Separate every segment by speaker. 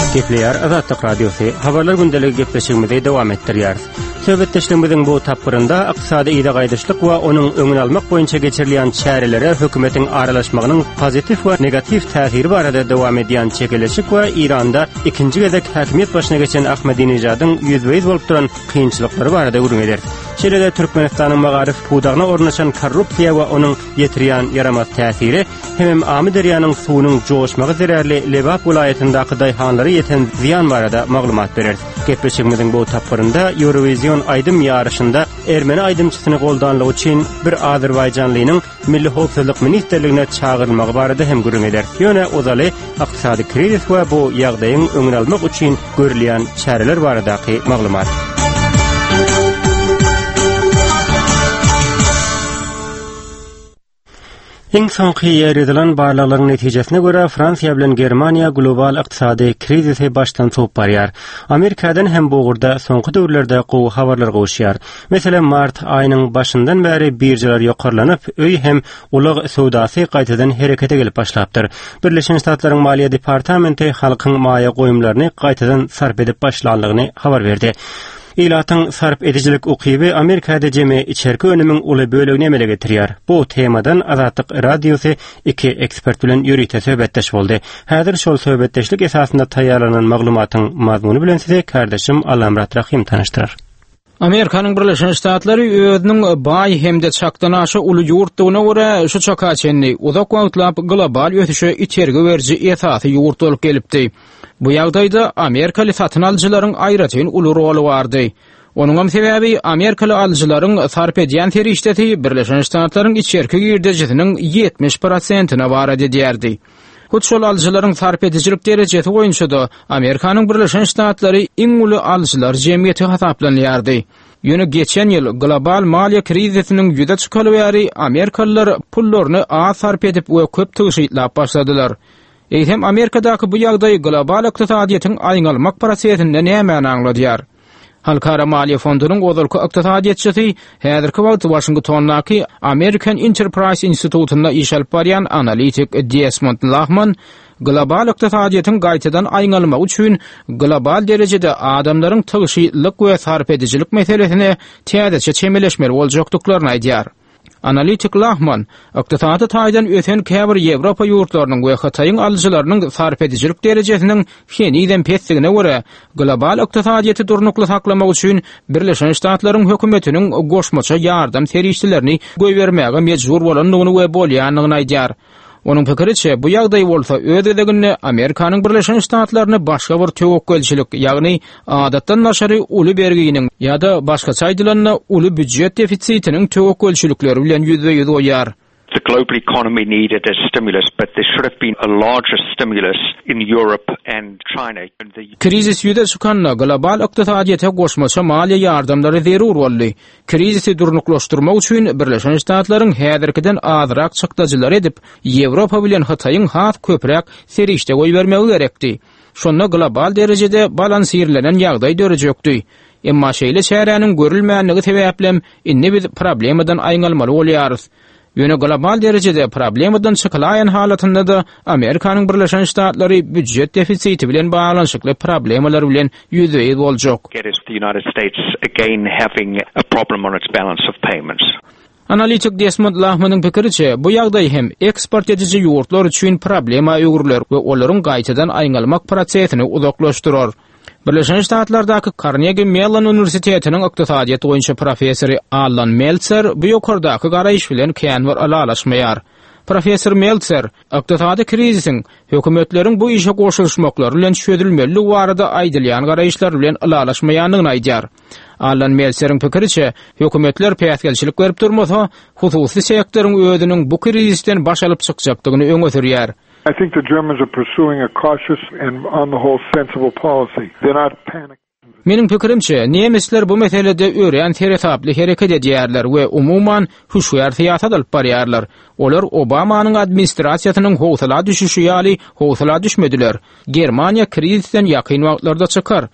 Speaker 1: Gepleyer Azatlyk Radiosu habarlar gündəligi gepleşigimizde dowam etdirýär. Söhbetleşigimizin bu tapyrynda ykdysady ýa-da we onuň öňüni almak boýunça geçirilýän çärelere hökümetiň aralaşmagynyň pozitiv we negativ täsiri barada dowam edýän çekilişik we Iranda ikinji gezek häkimiýet başyna geçen Ahmedinejadyň ýüzbeýiz bolup duran kynçylyklary barada gürrüňeder. Şeýle Türkmenistanyň magarif pudagyna ornaşan korrupsiýa we onuň ýetirýän yaramaz täsiri hem Amy deryanyň suwunyň joşmagy zerärli Lebap vilayetindäki daýhanlary ýeten ziýan barada maglumat berer. Gepleşigimiziň bu tapyrynda Eurovision aýdym ýarışynda Ermeni aýdymçysyny goldanlygy üçin bir Azerbaýjanlynyň Milli Howpsuzlyk Ministerligine çağırylmagy barada hem gürrüňeder. Ýöne ozaly ykdysady krizis we bu ýagdaýyň öňüni almak üçin görülýän çäreler baradaky maglumat. Iň soňky ýerdilen barlagyň netijesine görä Fransiýa bilen Germaniýa global ykdysady krizisi başdan soňup barýar. Amerikadan hem bu gurda soňky döwürlerde gowy habarlar gowşýar. Meselem mart aýynyň başyndan bäri birjalar ýokarlanyp, öý hem ulyg sowdasy gaýtadan herekete gelip başlapdyr. Birleşen Ştatlaryň Maliýe Departamenti halkyň maýa goýumlaryny gaýtadan sarp edip başlanlygyny habar berdi. İlatyň sarp edijilik ukyby Amerikada jeme içerki önümiň uly bölegini emele getirýär. Bu temadan Azatlyk Radiosy iki ekspert bilen ýürüýte söhbetdeş boldy. Häzir şol söhbetdeşlik esasynda taýýarlanan maglumatyň mazmuny bilen size kardeşim Alamrat Rahim tanıştyrar.
Speaker 2: Amerikanyň Birleşen Ştatlary özüniň baý hemde çaktanaşy uly ýurtdygyna görä şu çakaçenni uzak wagtlap global ötüşe içergi berji esasy ýurt bolup gelipdi. Bu ýagdaýda Amerikaly satyn alyjylaryň aýratyn uly roli bardy. Onuň sebäbi Amerikaly alyjylaryň sarp edýän terişdeti Birleşen Ştatlaryň içerki girdejisiniň 70%-ne barady diýerdi. Şol alyjylaryň sarp edijilik derejesi boýunça da Amerikanyň Birleşen Ştatlary iň uly alyjylar jemgyýeti hasaplanýardy. Ýöne geçen ýyl global maliýe krizisiniň ýüze çykaly bäri Amerikalılar pullaryny az sarp edip we köp tygyşytlap başladylar. Hem Amerikadaky bu ýagdaý global ykdysadyýetyň aýngalmak prosesinde näme aňladýar? Halkara Maliýe Fondunyň ozalky ykdysadyýetçisi häzirki wagt Washingtondaky American Enterprise Institute'nda iş alyp barýan analitik Desmond Lachman global ykdysadyýetyň gaýtadan aýngalmak üçin global derejede adamlaryň tygyşylyk we sarp edijilik meselesine täzeçe çemeleşmeli boljakdyklaryny aýdýar. Analitik Lachman, ykdysady taýdan öten käbir Ýewropa ýurtlarynyň we Hataýyň alyjylarynyň sarp edijilik derejesiniň şeniden pesdigine görä global ykdysadyýety durnukly saklamak üçin Birleşen Ştatlaryň hökümetiniň goşmaça ýardam serişçilerini goýbermäge mejbur bolanlygyny we bolýanlygyny aýdýar. Onuň pikiriçe bu ýagdaý bolsa ödedigini Amerikanyň Birleşen Ştatlaryny başga bir töwekkelçilik, ýagny adatdan naşary uly bergiginiň ýa-da başga saýdylanyna uly büdjet defisitiniň töwekkelçilikleri bilen ýüzbeýiz goýar.
Speaker 3: The global economy needed a stimulus, but there should have been a larger stimulus in Europe and China.
Speaker 2: Krizis ýüze çykanna global ykdysadyýete goşmaça maliýe ýardamlary zerur boldy. Krizisi durnuklaşdyrmak üçin Birleşen Ştatlaryň häzirkiden azrak çykdajylar edip, Ýewropa bilen Hataýyň has köprek serişde goýbermegi gerekdi. Şonda global derejede balansirlenen ýagdaý dörejökdi. Emma şeýle çäräniň görülmänligi sebäplem inni biz problemadan aýngalmaly bolýarys. Ýöne global derejede problemadan çykylaýan halatynda da Amerikanyň Birleşen Ştatlary büdjet defisiti bilen baglanyşykly problemalar bilen ýüzbeýiz boljak.
Speaker 3: The United States again having a problem on its balance of payments.
Speaker 2: Analitik Desmond Lachmanyň pikiriçe, bu ýagdaý hem eksport ediji ýurtlar üçin problema öwürler we olaryň gaýtadan aýngalmak prosesini uzaklaşdyrar. Birleşen Ştatlardaky Carnegie Mellon Universitetiniň ykdysadyýet boýunça professory Alan Meltzer bu ýokardaky garaýyş bilen känwir alalaşmaýar. Professor Meltzer, ykdysady krizisiň hökümetleriň bu işe goşulmaklary bilen çözülmeli barada aýdylýan garaýyşlar bilen alalaşmaýanlygyny aýdýar. Alan Meltzeriň pikiriçe, hökümetler päsgelçilik berip durmasa, hususy sektoryň özüniň bu krizisten baş alyp çykjakdygyny öňe sürýär.
Speaker 4: I think the Germans are pursuing a cautious and on the whole sensible policy. They're not panicking.
Speaker 2: Menin pikirimçe, nemisler bu meselede ören tertipli hereket edýärler we umuman huşyar syýasat alyp barýarlar. Olar Obamanyň administrasiýasynyň howsala düşüşi ýaly howsala düşmediler. Germaniýa krizisten ýakyn wagtlarda çykar.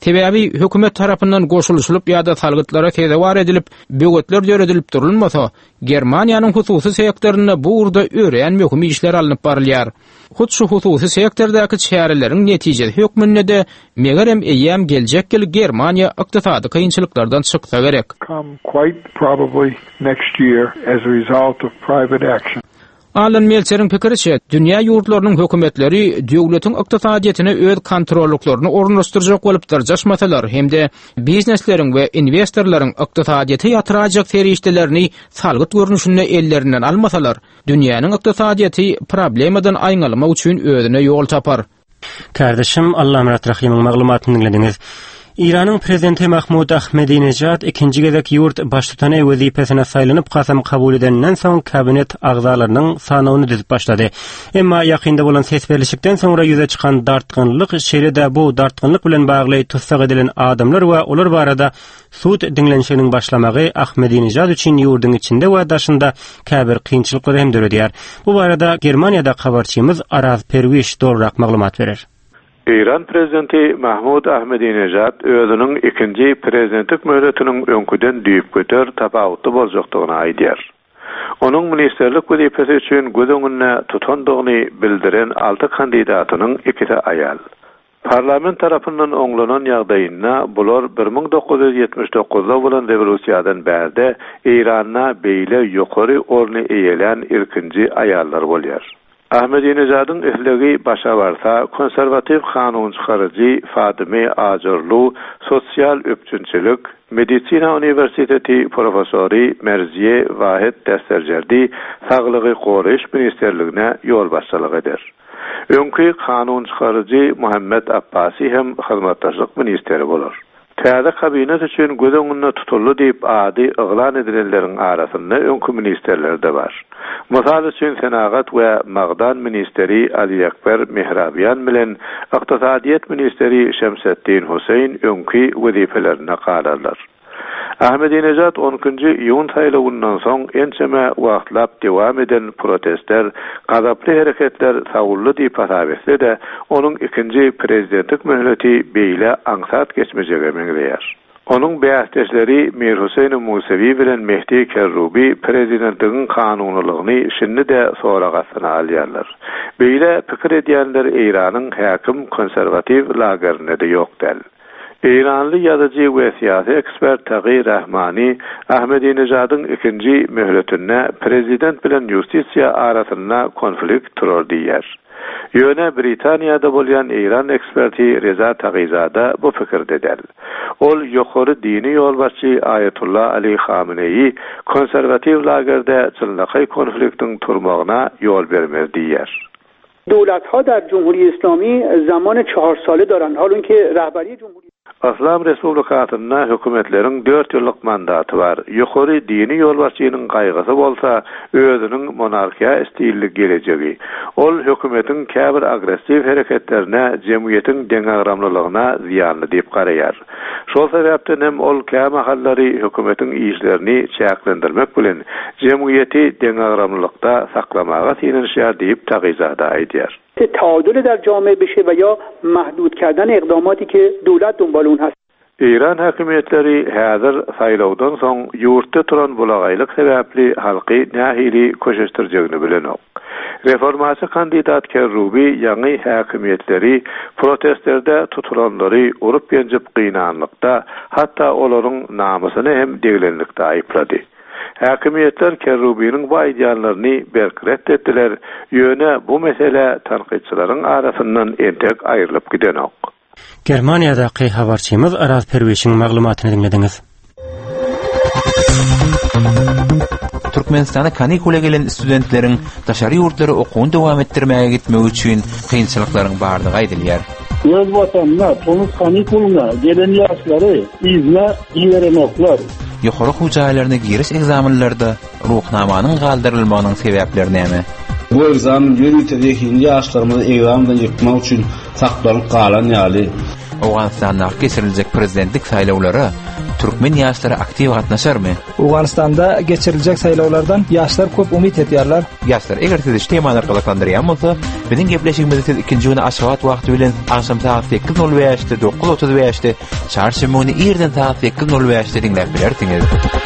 Speaker 2: Tebebi hökümet tarapyndan goşuluşylyp ýa-da salgytlara tezewar edilip, böwetler jöredilip durulmasa, Germaniýanyň hususy sektoruna bu urda öreýän möhüm işler alınıp barylýar. Hut şu hususy sektordagi çäreleriň netijesi hökmünde de megerem eýem geljek ýyl Germaniýa ykdysady kynçylyklardan çyksa gerek.
Speaker 4: Come quite probably next year as a result of private action.
Speaker 2: Alan Meltzer'in pikiriçe, dünýä ýurtlarynyň hökümetleri döwletiň ykdysadyetine öz kontrolluklaryny ornaşdyrjak bolup darjaşmasalar, hemde biznesleriň we investorlaryň ykdysadyete ýatyrajak serişdelerini salgyt görnüşinde ellerinden almasalar, dünýäniň ykdysadyety problemadan aýňalmak üçin özüne ýol tapar.
Speaker 1: Kardeşim, Allah rahimyň maglumatyny dinlediňiz. İran'ın prezidenti Mahmud Ahmadinejad ikinci gezek yurt baştutanı wezipesine saylanyp kasam kabul edenden soň kabinet agzalarynyň sanawyny dizip başlady. Emma ýakynda bolan ses berişikden soňra ýüze çykan dartgynlyk şeride bu dartgynlyk bilen bagly tutsak edilen adamlar we olar barada sud dinlenşiginiň başlamagy Ahmadinejad üçin ýurduň içinde we daşynda käbir kynçylyklary hem döredýär. Bu barada Germaniýada habarçymyz Araz Perwiş dograk maglumat berer.
Speaker 5: İran prezidenti Mahmud Ahmadinejad özünün ikinci prezidentlik möhletiniň öňküden düýüp göter tapawutly boljakdygyny aýdýar. Onuň ministerlik wezipesi üçin göz tutandygyny bildiren 6 kandidatynyň ikisi aýal. Parlament tarapyndan oňlanan ýagdaýynda bular 1979-da bolan rewolusiýadan bärde İranna beýle ýokary orny eýelen ilkinji aýallar bolýar. Ahmadinejad'ın ehlegi başa varsa konservatif kanun çıkarıcı Fadime Acarlu, sosyal öpçünçülük, Medisina Üniversiteti profesörü Merziye Vahid Desterjerdi, Sağlığı Qoruş Ministerliğine yol başçılık eder. Önkü kanun çıkarıcı Muhammed Abbasi hem hizmetdaşlyk ministeri bolur. Täze kabinet üçin göz öňünde tutuldy diýip ady yglan edilenleriň arasynda öňkü ministerler de bar. Mysal üçin Senagat we Magdan ministeri Ali Ekber Mehrabiyan bilen Ykdysadyet ministeri Şemseddin Huseyn öňkü wezipelerini galarlar. Ahmadinejad 10-njy ýuň saýlawyndan soň ençeme wagtlap dewam eden protestler, gazaply hereketler sagully diýip hasap etse de, onuň ikinji prezidentlik möhleti beýle aňsat geçmejege meňreýär. Onuň beýasdeşleri Mir Huseyn Musavi bilen Mehdi Kerrubi prezidentligiň kanunylygyny şinni de soragatsyna alýarlar. Beýle pikir edýänler Iranyň häkim konservativ lagerine de ýokdal. İranlı yazıcı ve siyasi ekspert Tagî Rahmani, Ahmadinejad'ın ikinci möhletine prezident bilen justisiya arasında konflikt turur diýär. Ýöne Britaniýada bolýan İran eksperti Reza Tagîzada bu pikirde del. Ol ýokary dini ýolbaşçy Ayetullah Ali Khamenei konservativ lagerde çynlaky konfliktiň turmagyna ýol bermez diýär.
Speaker 6: دولت‌ها در جمهوری اسلامی زمان 4 ساله دارن حال اون که رهبری جمهوری
Speaker 5: Aslam Respublikasyna hökümetleriň 4 ýyllyk mandaty bar. Ýokary dini ýolbaşçynyň gaýgysy bolsa, özüniň monarkiýa istilli gelejegi. Ol hökümetiň käbir agressiv hereketlerine, jemgyýetiň deňagramlylygyna ziýanly diýip garaýar. Şol sebäpden hem ol käme hallary hökümetiň işlerini çäklendirmek bilen jemgyýeti deňagramlylykda saklamaga synynşýar diýip Tagîzada aýdýar.
Speaker 6: تعادل در جامعه بشه و یا محدود کردن اقداماتی که دولت دنبال اون هست.
Speaker 5: İran hakimiyetleri häzir saýlawdan soň ýurtda turan bulagaýlyk sebäpli halky nähili köşeşdirjegini bilenok. Reformasy kandidat Kerrubi ýangy hakimiyetleri protestlerde tutulanlary urup ýenjip gynanlykda, hatda olaryň namusyny hem deglenlikde aýplady. Hakimiyetler Kerrubi'nin bu aýdýanlaryny berkiret etdiler. Ýöne bu mesele tanqidçilaryň arasyndan entek aýrylyp gidenok.
Speaker 1: Germaniýadaky habarçymyz Araz Perwişiň maglumatyny dinlediňiz.
Speaker 7: Türkmenistana kanikula gelen studentleriň daşary ýurtlary okuwyny dowam etdirmäge gitmegi üçin kynçylyklaryň bardygy aýdylýar.
Speaker 8: Öz vatanına, tonus kanikuluna gelen ýaşlary izne ýerenoklar.
Speaker 7: Ýokary hujaýlaryna giriş egzaminlerinde ruhnamanyň galdyrylmagynyň sebäpleri näme?
Speaker 8: Bu egzamin ýürütedeki ýaşlarymyzy egzamdan ýykmak üçin saklalyp galan ýaly.
Speaker 7: Awganistanda geçiriljek prezidentlik saýlawlary türkmen ýaşlary aktiw gatnaşarmy?
Speaker 9: Awganistanda geçiriljek saýlawlardan ýaşlar köp umyt edýärler.
Speaker 7: Ýaşlar eger siz temalar galaklandyrýan bolsa, biziň gepleşigimizi ikinji güni aşagat wagty bilen aşam saat 8:05-de 9:35-de çarşamyny ýerden saat 8:05-de dinläp bilersiňiz.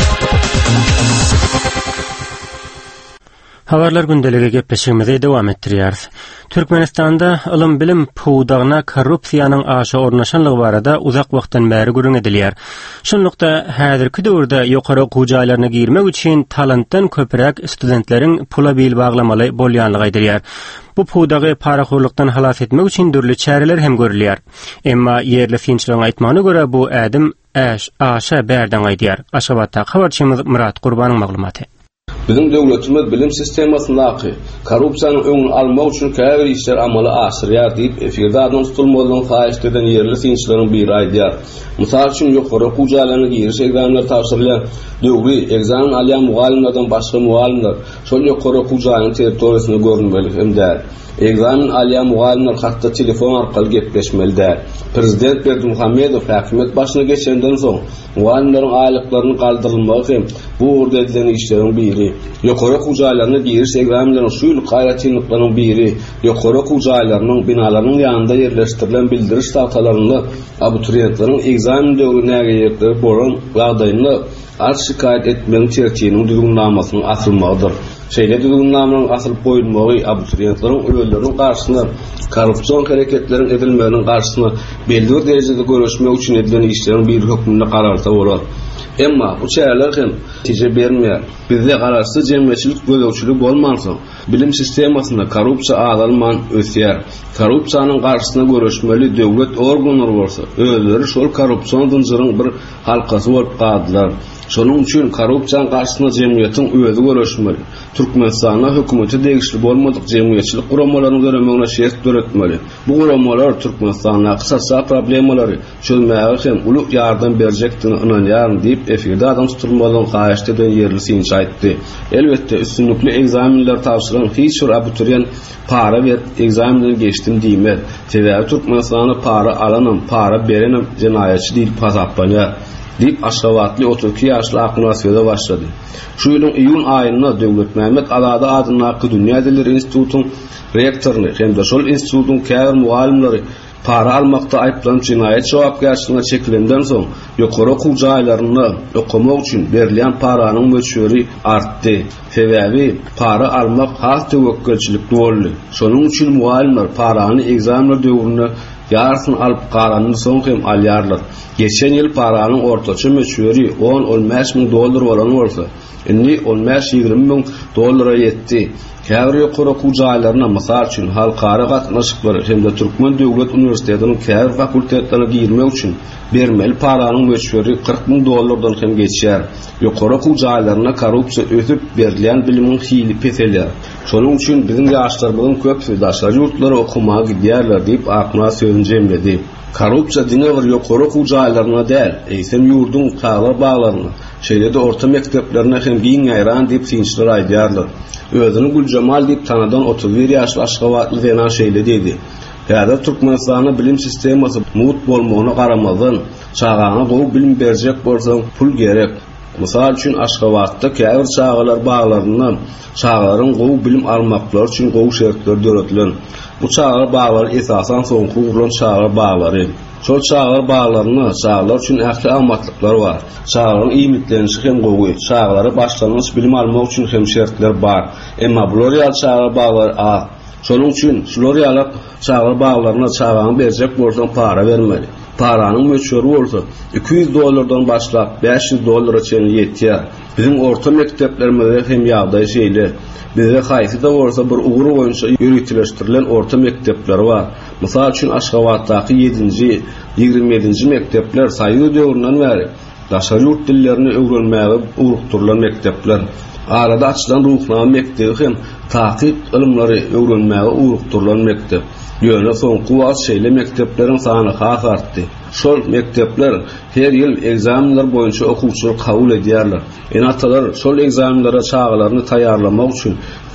Speaker 1: Habarlar gündeligi gepleşigimizi dowam etdirýär. Türkmenistanda ilm bilim puwdagyna korrupsiýanyň aşa ornaşanlygy barada uzak wagtdan bäri görüň edilýär. Şonlukda häzirki döwürde ýokary okuw jaýlaryna girmek üçin talantdan köpürek studentleriň pula bil baglamaly bolýanlygy aýdylýar. Bu puwdagy paraxorlukdan halas etmek üçin dürli çäreler hem görülýär. Emma ýerli finçligiň aýtmagyna görä bu ädim aşa bärden aýdýar. Aşgabatda habarçymyz Murat Gurbanyň maglumaty.
Speaker 8: Bizim döwletimiz bilim sistemasyny korrupsiýanyň öňüni almak üçin käbir işler amaly aşyrýar diýip efirde adam tutulmalygyny haýyş eden ýerli finçleriň biri aýdýar. Mysal üçin ýokary okuw jaýlaryna giriş egzamler tapşyrylýan döwri egzamin alýan mugallimlerden başga mugallimler şol ýokary okuw jaýynyň territoriýasyna görünmeli hemde egzamin alýan mugallimler hatda telefon arkaly gepleşmeli. Prezident Berdimuhammedow häkimet başyna geçenden soň mugallimleriň aýlyklaryny galdyrylmagy hem bu urda edilen işleriň biri. Ýokary okuw jaýlaryna giriş egzaminleriň şuýly gaýratçylyklaryň biri. Ýokary okuw jaýlarynyň binalarynyň ýanynda ýerleşdirilen bildiriş tahtalaryny abituriyentleriň egzamin döwrüne nägeýekleri bolan wagdaýyny az şikayet etmeniň çerçeğiniň düzgünlamasyny asylmagydyr. Şeýle düzgünlamanyň asylyp goýulmagy abituriyentleriň öýleleriň garşyna korrupsiýon hereketleriň edilmeginiň garşyna belli bir derejede görüşmek üçin edilen işleriň bir hökmünde gararsa bolar. Emma bu çäreler hem tije bermeýär. Bizde gararsy jemgyýetçilik gözegçilik bolmansa, bilim sistemasynda korrupsiýa azalman ösýär. Korrupsiýanyň garşyna görüşmeli döwlet organlary bolsa, özleri şol korrupsiýon dünjüriň bir halkasy bolup galydylar. Şonuň üçin korrupsiýanyň garşyna jemgyýetiň özi görüşmeli. Türkmenistana hökümeti degişli bolmadyk jemgyýetçilik guramalaryny göremegine şert döretmeli. Bu guramalar Türkmenistana kysasa problemalary çözmäge hem uly ýardam berjekdigine inanýaryn diýip efirde adam tutulmalygyny haýyş eden ýerli sinç aýtdy. Elbetde üstünlükli egzaminler tapşyran hiç bir abituriyent para berip egzaminleri geçdim diýmez. Sebäbi Türkmenistana para alanym, para berenim jenaýatçy diýip pasaplanýar. Dip Aşgabatly 32 ýaşly Aknasýada başlady. Şu ýylyň iýun aýynda Döwlet Mämet Alada adyny Dünýä Dilleri Institutynyň rektoryny hem-de şol institutyň käbir mugallimleri para almakda aýplanıp jinaýat jogapkärçiligine çekilenden soň ýokary okuw jaýlaryny okumak üçin berilen paranyň möçberi artdy. Sebäbi para almak has tewekkelçilik boldy. Şonuň üçin mugallimler parany egzaminler döwrüne yarısını alıp qaranını soň hem alýarlar. Geçen ýyl paranyň ortaça möçberi $10-15 dolar bolan bolsa, indi $15-20 ýetdi. Käbir ýokary okuw jaýlaryna mysal üçin halkara gatnaşyklary hem-de Türkmen Döwlet Uniwersitetiniň käbir fakultetlerine girmek üçin bermeli paranyň möçberi $40,000 hem geçýär. Ýokary okuw jaýlaryna korrupsiýa ösüp berilen bilimiň hili peselýär. Şonuň üçin biziň ýaşlarymyzyň köpsi daşary ýurtlara okumaga gidýärler diýip Akna sözüni jemledi. Korrupsiýa diňe bir ýokary okuw jaýlaryna däl, eýsem ýurdun taglar baglaryna, şeýle-de orta mekdeplerine hem giň aýran diýip sinçler aýdýarlar. Özüni Gülcemal diýip tanadan 31 ýaşly Aşgabatly Zenan şeýle dedi. Häzir Türkmenistanyň bilim sistemasy mut bolmagyna garamazdan çağana gowy bilim berjek bolsaň pul gerek. Mysal üçin Aşgabatda käbir çağalar baglaryna çağalaryň gowy bilim almaklar üçin gowy şertler döretilen. Bu çağalar baglary esasan soňky gurulan çağalar baglary. Şol çağalar baglaryna çağalar üçin ähli amatlyklar bar. Çağalaryň iýmitlenişi hem gowy. Çağalary başlanýan bilim almak üçin hem şertler bar. Emma Blorial çağalar baglary az. Şonuň üçin Blorial çağalar baglaryna çağany berjek bolsaň para bermeli. Paranyň möçberi bolsa $200 başlap $500 çen ýetýär. Bizim orta mekteplerimizde hem ýagdaý şeýle. Bizde haýsy da bolsa bir ugru boýunça ýürütleşdirilen orta mektepler bar. Mysal üçin Aşgabatdaky 7-nji, 27-nji mektepler saýy döwründen bäri daşary ýurt dillerini öwrenmäge urukturulan mektepler. Arada açylan ruhnama mektebi hem takyp ilmlary öwrenmäge urukturulan mektep. Ýöne soňky wagt şeýle mektepleriň sany has artdy. Şol mektepler her ýyl egzaminler boýunça okuwçylar kabul edýärler. Enatalar şol egzaminlere çağalaryny taýýarlamak üçin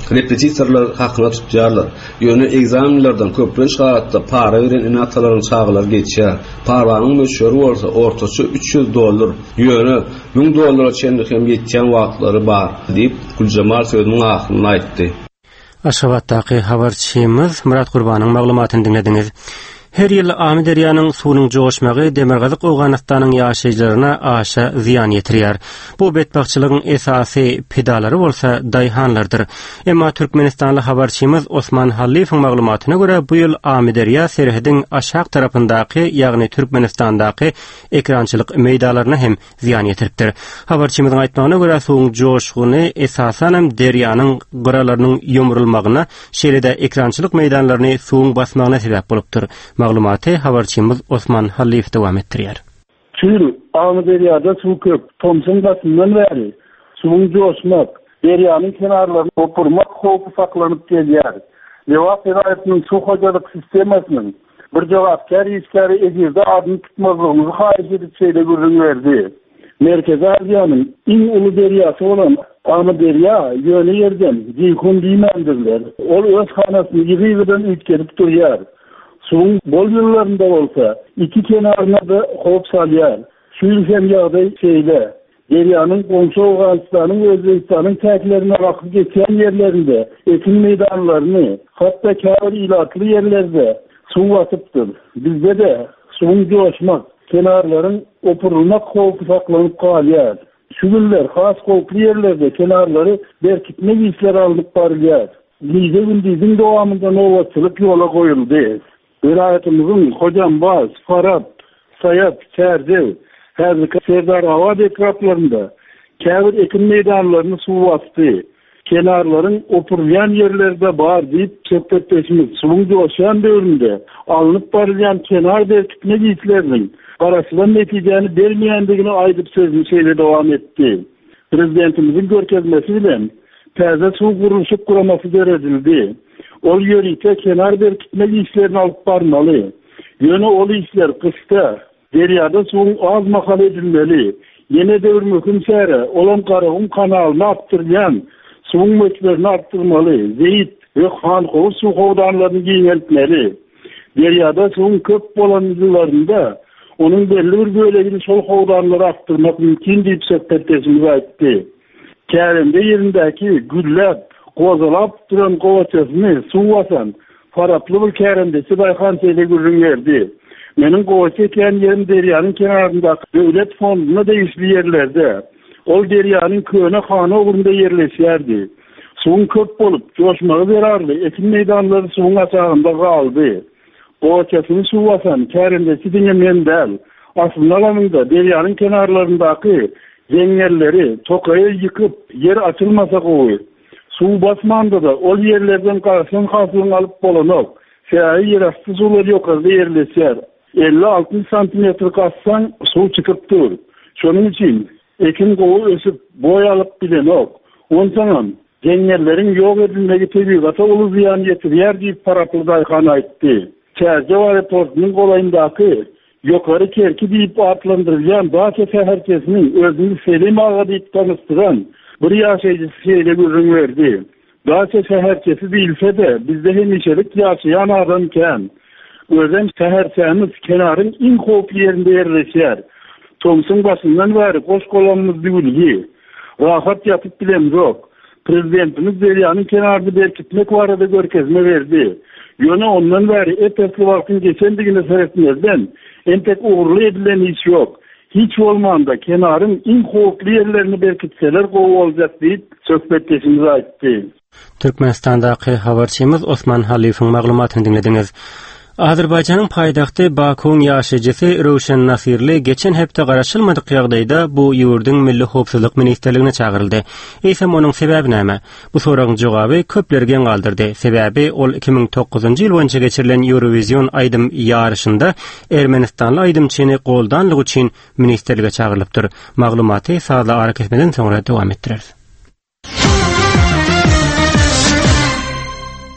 Speaker 8: repetitorlar hakyna tutýarlar. Ýöne egzaminlerden köpünç galatda para beren inatlaryň çağlar geçýär. Paranyň möşgöri bolsa ortaça $300. Ýöne $1000 çenlik hem ýetýän wagtlary bar diýip Güljamal sözüniň ahyryny aýtdy.
Speaker 1: Aşgabatdaky habarçymyz Murat Gurbanyň maglumatyny dinlediňiz. Her ýyl Amy derýanyň suwunyň joşmagy Demirgazyk Owganystanyň ýaşaýjylaryna aşa ziýan ýetirýär. Bu betbagçylygyň esasy pedalary bolsa daýhanlardyr. Emma Türkmenistanly habarçymyz Osman Hallifoň maglumatyna görä bu ýyl Amy derýa serhediň aşak tarapyndaky, ýagny Türkmenistandaky ekrançylyk meýdanlaryna hem ziýan ýetiripdir. Habarçymyzyň aýtmagyna görä suwuň joşguny esasan hem derýanyň gyralarynyň ýumrulmagyna, şeýle-de ekrançylyk meýdanlaryny suwuň basmagyna sebäp bolupdyr. Maglumaty habarçymyz Osman Hallif dowam etdirýär.
Speaker 10: Çünki Amy derýada suw köp, Tomsun basyndan bäri suwuň joşmak, derýanyň kenarlaryny opurmak howpy saklanyp gelýär. Lewat Federasyonyň suw hojalyk sistemasynyň bir jogapkar işleri egerde adyny tutmazlygyny haýyr edip şeýle görünýärdi. Merkezi Aziýanyň iň uly derýasy bolan Amy derýa ýöne ýerden Ceyhun diýmendirler. Ol öz hanasyny ýygydan üýtgelip durýar. Suwuň bol ýyllarynda bolsa, iki kenaryna da howp salýar. Şu hem ýagdaý şeýle. Derýanyň goňşy Owganystanyň Özbekistanyň täklerine akyp geçen ýerlerinde ekin meýdanlaryny, hatda käbir ilatly ýerlerde suw basypdyr. Bizde de suwuň joşmak, kenarlaryň opurulmak howpy saklanyp galýar. Şu günler has howply ýerlerde kenarlary berkitmek işleri alyp barýar. Lize gündüzüň dowamında nowatçylyk ýola goýuldy. Vilayetimizdin Hocambaz, Farad, Sayat, Çerdev, Häzirki Serdar Awa dekraplarynda käbir ekin meýdanlaryny suw bastı. Kenarlaryň opurýan ýerlerde bar diýip söhbetleşimiz suwuň joşan döwründe alınıp barýan kenar berkitme işleriniň garaşylan netijeni bermeýändigini aýdyp sözüni şeýle dowam etdi. Prezidentimizin görkezmesi bilen täze suw gurulşy kuramasy göredildi. Ol ýörükde kenar berkitme işlerini alyp barmaly. Ýöne ol işler kışta derýada suwuň az mahal edilmeli. Ýene döwür möhüm şäre olan Garagun kanalyna aptyrýan suwuň möçberini artdyrmaly. Zeyit we Xankow suw howdanlaryny giňeltmeli. Derýada suwuň köp bolan ýyllarynda onuň belli bir bölegini şol howdanlara artdyrmak mümkin diýip söhbetleşimiz aýtdy. Kärende ýerindäki güllep kozalap duran gowaçasyny suw basan faraply bir kärendesi daýhan şeýle görünýärdi. Meniň gowaça eken ýerim derýanyň kenaryndaky döwlet fonduna değişli ýerlerde. Ol derýanyň köne hana ugurunda ýerleşýärdi. Suwuň köp bolup joşmagy berarly ekin meýdanlary suwuň açagynda galdy. Gowaçasyny suw basan kärendesi diňe mendäl. Aslanlarynda derýanyň kenarlaryndaky jeňerleri tokaýa ýykyp yer açylmasa gowy. Suw basmanda da ol ýerlerden garaşan hasylyň alyp bolanok. Şäher ýerasty suwlar ýokarda ýerleşýär. 50-60 santimetr gassan suw çykyp dur. Şonuň üçin ekin gowy ösüp boy alyp bilenok. Ondan jeňerleriň ýok edilmegi tebiğata uly ziýan ýetirýär diýip paraply daýhan aýtdy. Çerje aeroportunyň golayyndaky ýokary kerki diýip atlandyrylýan Daça şäherçesiniň özüni Selim aga diýip tanystyran bir ýaşaýjy şeýle görünýärdi. Daça şäherçesi diýilse de bizde hemişelik ýaşaýan adam eken. Özüm şäherçemiz kenaryň iň howply ýerinde ýerleşýär. Tomsun başyndan bäri goş golanymyz bilgi. Rahat ýatyp bilemjok. Prezidentimiz derýanyň kenarynda berkitmek barada görkezme berdi. Ýöne ondan bäri epesli wagtyň geçendigine seretmezden entek uğurlu edilen iş yok. Hiç bolmanda kenarın iň howply ýerlerini berkitseler gowy boljak diýip söhbetleşimiz aýtdy.
Speaker 1: Türkmenistandaky habarçymyz Osman Hallifoň maglumatyny dinlediňiz. Azerbaýjanyň paýdagty Bakuň ýaşaýjysy Rowşan Nasirli geçen hepde garaşylmadyk ýagdaýda bu ýurduň milli howpsuzlyk ministrligine çağıryldy. Eýsem onuň sebebi näme? Bu soragyň jogaby köplerge galdyrdy. Sebebi ol 2009-njy ýyl boýunça geçirilen Eurovision aýdym ýarışynda Ermenistanly aýdymçyny goldanlyk üçin ministrlige çağırlypdyr. Maglumaty saýla ara kesmeden soňra dowam etdirýär.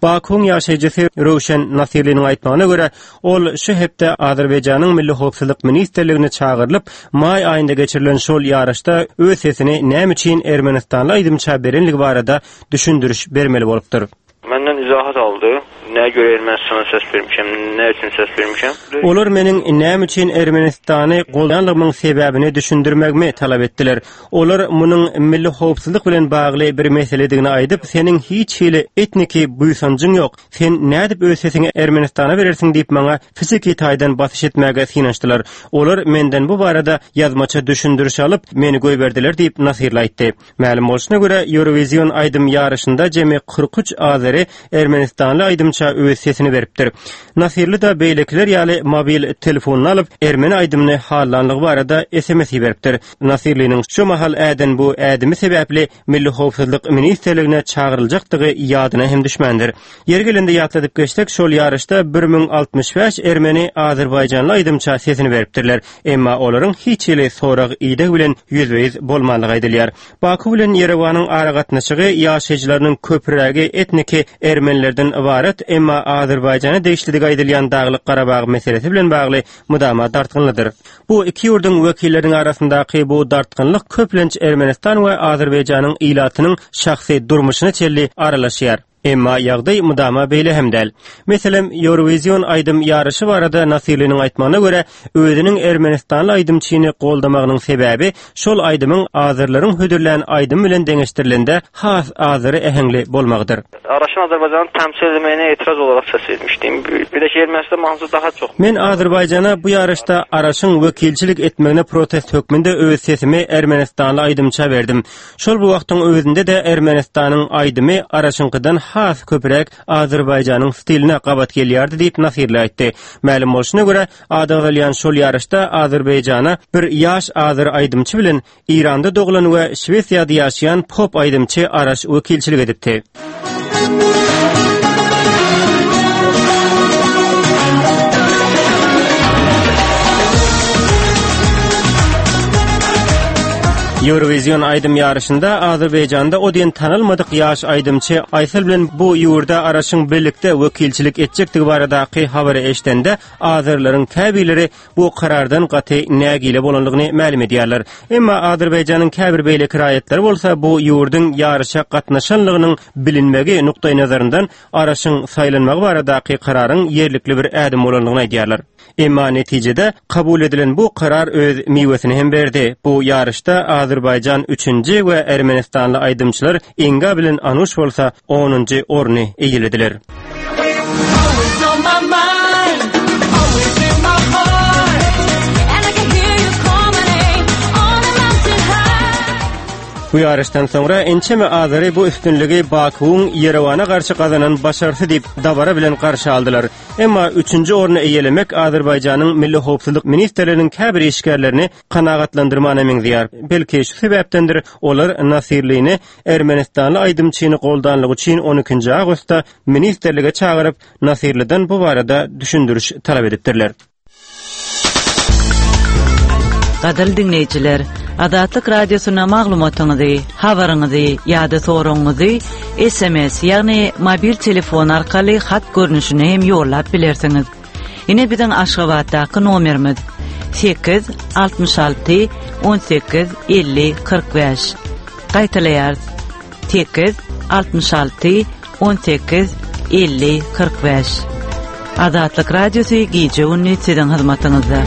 Speaker 1: Bakuň ýaşaýjysy Rowşan Nasirliň aýtmagyna görä, ol şu hepde Azerbaýjanyň Milli Howpsuzlyk Ministrligine çağırılıp, may aýynda geçirilen şol ýaraşda öz sesini näme üçin Ermenistanly aýdymça berenligi barada düşündürüş bermeli bolupdyr.
Speaker 11: Menden izahat aldı. Ne göre Ermenistan'a ses vermişim, ne için ses vermişim?
Speaker 1: Olar meniň näme üçin Ermenistany goldanlygymyň sebäbini düşündirmegimi talap etdiler. Olar munyň milli howpsuzlyk bilen bagly bir meseledigini aýdyp, seniň hiç hili etniki buýsanjyň ýok. Sen nädip öz sesini Ermenistana berersiň diýip maňa fiziki taýdan basyş etmäge synaşdylar. Olar menden bu barada ýazmaça düşündürüş alyp, meni göýberdiler diýip Nasirli aýtdy. Ma'lum bolşuna görä, Eurovision aýdym ýarışynda jemi 43 azeri Ermenistanly aýdymça öz sesini beripdir. Nasirli da beýlekiler ýaly mobil telefonunu alyp Ermeni aýdymyny hallanlygy barada SMS beripdir. Nasirliň şu mahal äden bu ädimi sebäpli Milli Howpsuzlyk Ministrligine çağıryljakdygy ýadyna hem düşmändir. Yer gelende ýatladyp geçdik, şol ýaraşda 1065 Ermeni Azerbaýjanly aýdymça sesini beripdirler. Emma olaryň hiç hili sorag ýygy bilen ýüzbeýiz bolmanlygy aýdylýar. Baku bilen Yerewanyň ara gatnaşygy ýaşaýjylarynyň köpürägi etniki Ermenilerden ibaret, emma Azerbaýjana deýişligi aýdylýan Daglyk Garabag meselesi bilen bagly mudama dartgynlydyr. Bu iki ýurdun wekilleriniň arasyndaky bu dartgynlyk köplenç Ermenistan we Azerbaýjanyň ilatynyň şahsy durmuşyna çelli aralaşýar. Emma ýagdaý mudama beýle hemdäl. Meselem Eurovision aýdym ýaraşy barada Nasirliň aýtmagyna görä, özüniň Ermenistanly aýdymçyny goldamagynyň sebäbi şol aýdymyň azerlaryň hödürlän aýdym bilen deňeşdirilende has azery ehengli bolmagydyr.
Speaker 11: Araşyn Azerbaýjany tämsil edilmegine etiraz olarak ses vermişdim. Bir de Ermenistan maňzy daha çok.
Speaker 1: Men Azerbaýjana bu ýaraşda araşyň wekilçilik etmegine protest hökmünde öz sesimi Ermenistanly aýdymça berdim. Şol bu wagtyň özünde de Ermenistanyň aýdymy araşynkydan has köpürek Azerbaýjanyň stiline gabat gelýärdi diýip Nasirli aýtdy. Ma'lum bolşuna görä, adagylýan şol ýaraşda Azerbaýjana bir ýaş azer aýdymçy bilen Iranda doglan we Şwesiýada ýaşaýan pop aýdymçy araş wekilçilik edipdi. Eurovision aýdym ýarışynda Azerbaýjanda odien tanylmadyk ýaş aýdymçy Aysel bilen bu ýurda araşyň birlikde wekilçilik etjekdigi baradaky habary eşdende azerlaryň käbileri bu karardan gaty nägile bolanlygyny ma'lum edýärler. Emma Azerbaýjanyň käbir beýleki raýatlary bolsa bu ýurdun ýarışa gatnaşanlygynyň bilinmegi nukdaý nazaryndan araşyň saýlanmagy baradaky kararyň ýerlikli bir ädim bolanlygyny aýdýarlar. Emma netijede kabul edilen bu karar öz miwesini hem berdi. Bu ýarışda Azerbaýjan 3-nji we Ermenistanly aýdymçylar Enga bilen Anush bolsa 10-njy orny eýilediler. Bu ýarışdan soňra ençeme azary bu üstünligi Bakuň Yerewana garşy gazanan başarysy diýip dabara bilen garşy aldylar. Emma 3-nji orny eýelemek Azerbaýjanyň Milli Howpsuzlyk Ministrliginiň käbir işgärlerini kanagatlandyrmana meňzýär. Belki şu sebäpdendir olar Nasirliňi Ermenistanly aýdymçyny goldanlygy üçin 12-nji awgustda ministrlige çağıryp Nasirliden bu barada düşündürüş talap edipdirler.
Speaker 12: Gaderli dinleyijiler, Adatlyk radiosyna maglumatyňyzy, habaryňyzy ýa-da soragyňyzy SMS ýagny mobil telefon arkaly hat görnüşine hem ýollap bilersiňiz. Ine biziň Aşgabatdaky nomerimiz 866 18 50 45. Gaýtalaýar 866 18 50 45. Adatlyk radiosy gije ünni siziň hyzmatyňyzda.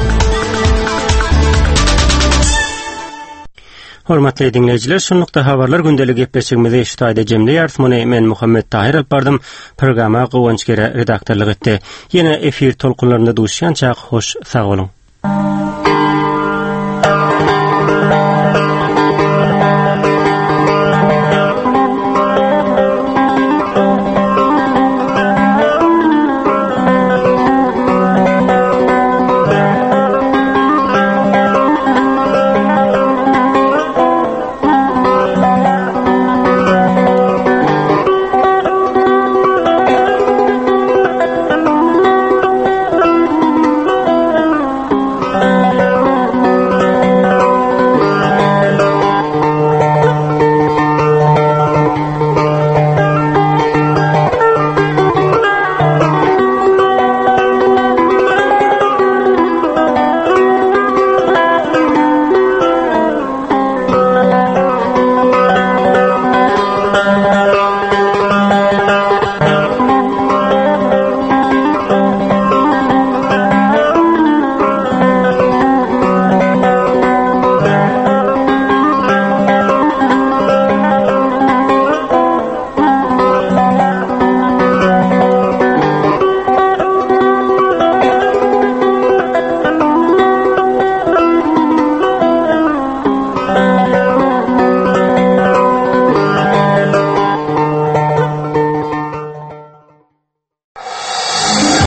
Speaker 1: Hormatly dinleyijiler, şonlukda habarlar gündelik gepleşigimizi eşitýärdi. Jemleýär, men Muhammed Tahir alpardym. Programa Gowunç Gere redaktorlyk etdi. Ýene efir tolkunlarynda duşýançak hoş sag bolun.